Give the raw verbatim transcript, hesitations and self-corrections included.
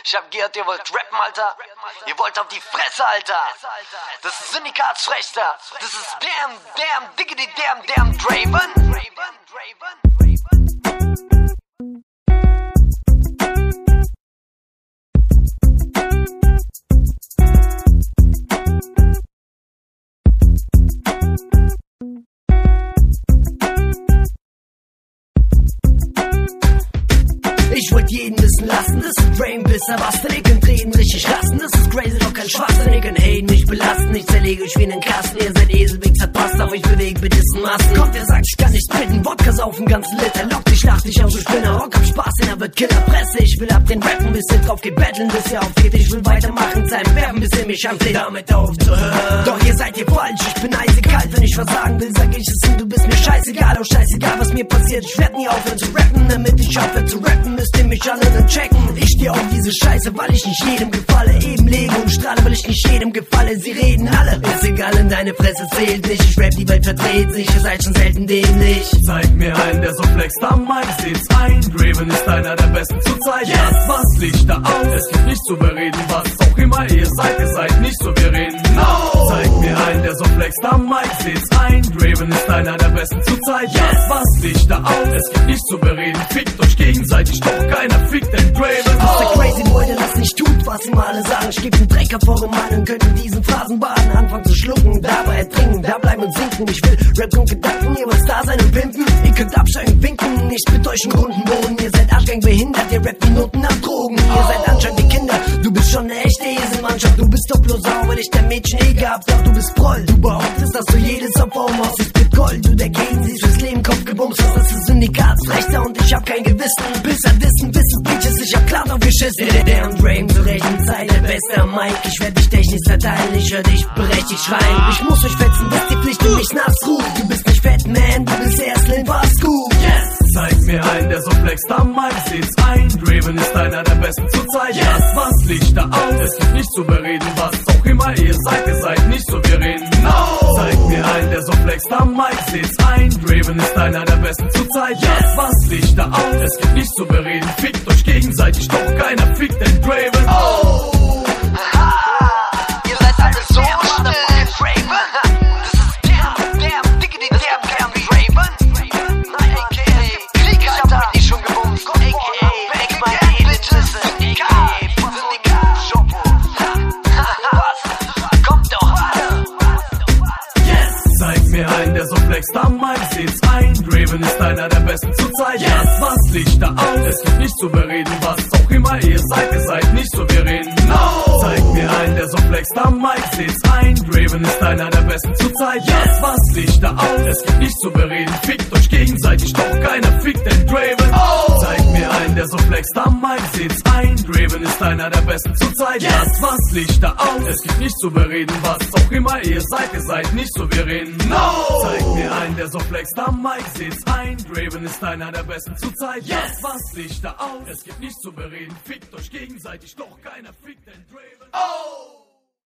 Ich hab gehört, ihr wollt rappen, Alter. Ihr wollt auf die Fresse, Alter. Das ist Syndikatsfrechter. Das ist damn, damn, diggity, damn, damn, Draven. Ich wollt jeden wissen lassen, das ist Brain, bis er was verlegen, drehen, richtig rasten, das ist crazy, doch kein Schwachsinnigen, haten, mich belasten, ich zerlege euch wie einen Kasten, ihr seid Eselwichser, passt auf, ich bewege mit diesen Massen. Kommt, der sagt, ich kann nicht spitten, Wodka saufen, ganzen Liter, lockt dich, lacht dich aus, ich bin ein Rock, hab Spaß, er wird Killer, Presse, ich will ab den Rappen, bis ihr drauf geht, battlen, bis ihr aufgeht, ich will weitermachen, sein Werben, bis ihr mich anfleht, damit aufzuhören. Doch ihr seid hier falsch, ich bin eisekalt, wenn ich versagen will, sag ich es und du bist mir scheißegal, oh scheißegal, was mir passiert, ich werd nie aufhören zu rappen, damit ich aufhöre zu rappen, müsst ihr mich alle dann checken. Ich steh auf diese Scheiße, weil ich nicht jedem gefalle, eben lebe und strahle, weil ich nicht jedem gefalle, sie reden alle, ist egal, in deine Fresse zählt nicht, ich rap, die Welt verdreht sich, ihr seid schon selten dämlich. Zeig mir einen, der so flext am Mic, seht's ein, Draven ist einer der besten zur Zeit, yes. Was liegt da aus? Es gibt nicht zu bereden, was auch immer ihr seid, ihr seid nicht so, wir reden, no. Zeig mir einen, der so flext am Mic, seht's ein, Draven ist einer der besten zur Zeit, yes. Was liegt da aus? Es gibt nicht zu bereden, fickt euch gegenseitig, doch keiner fickt den Draven. Das ist der crazy Boy, der das nicht tut, was ihm alle sagen. Ich geb den Dreck vor im Mann und könnte diesen Phrasenbaden anfangen zu schlucken, dabei ertrinken, da bleiben und sinken. Ich will Rap und Gedanken, ihr wollt da sein und pimpen. Ihr könnt absteigen, winken, ich mit euch einen runden Boden. Ihr seid arschgang behindert, ihr rappt wie Noten nach Drogen. Ihr seid anscheinend wie Kinder, du bist schon eine echte Eselmannschaft. Du bist doch bloß sauer, weil ich der Mädchen eh gehabt hab. Du bist Proll, du behauptest, dass du jedes Opfer umhaust. Mit Gold, du der Gegen siehst fürs Leben Kopf gebumst hast. Das ist Syndikatsrechter und ich hab kein Gewissen. Bis er wissen, bis es Bitches, ich hab klar drauf geschissen. Der, der und Draven zur rechten Zeit, der beste am Mike. Ich werd dich technisch zerteilen, ich hör dich berechtigt schreien. Ich muss euch fetzen, bis die Pflicht um mich nass ruft. Du bist nicht fett, man, du bist erst Lin, was gut. Yes! Zeig mir einen, der so flext am Mic, seht's ein, Draven ist einer der besten zur Zeit, yes. Was liegt da aus? Es gibt nicht zu bereden, was auch immer ihr seid, ihr seid nicht so, wir reden, no. Zeig mir einen, der so flext am Mic, seht's ein, Draven ist einer der besten zur Zeit, yes. Was liegt da aus? Es gibt nicht zu bereden, fickt euch gegenseitig, doch keiner fickt den Draven. Oh! Aha! Ihr seid alle so still, Draven! Das ist damn, damn, diggity, damn, damn, Draven! A K A Krieg, Alter! Ich hab mich schon gebumst! A K A Back my Bitches! Syndikat! Syndikat! Schopo! Was? Kommt doch alle! Yes! Zeig mir einen, der so flext am Mic, seht's ein, Draven ist einer der besten zur Zeit, yes. Was liegt da aus? Es gibt nicht zu bereden, was auch immer ihr seid, ihr seid nicht so, wir reden, no. Zeig mir einen, der so flext am Mic, seht's ein, Draven ist einer der besten zur Zeit, yes. Was liegt da aus? Es gibt nicht zu bereden, fickt euch gegenseitig, doch keiner fickt den Draven. Oh. Zeig mir einen, der so flext am Mic, seht's ein, Draven ist einer der besten zur Zeit, yes. Was liegt da aus? Es gibt nicht zu bereden, was auch immer ihr seid, ihr seid nicht so, wir reden, no. Zeig mir einen, der so flext am Mic, seht's ein, Draven ist einer der besten zur Zeit, yes. Was liegt da aus? Es gibt nichts zu bereden, fickt euch gegenseitig, doch keiner fickt den Draven. Oh!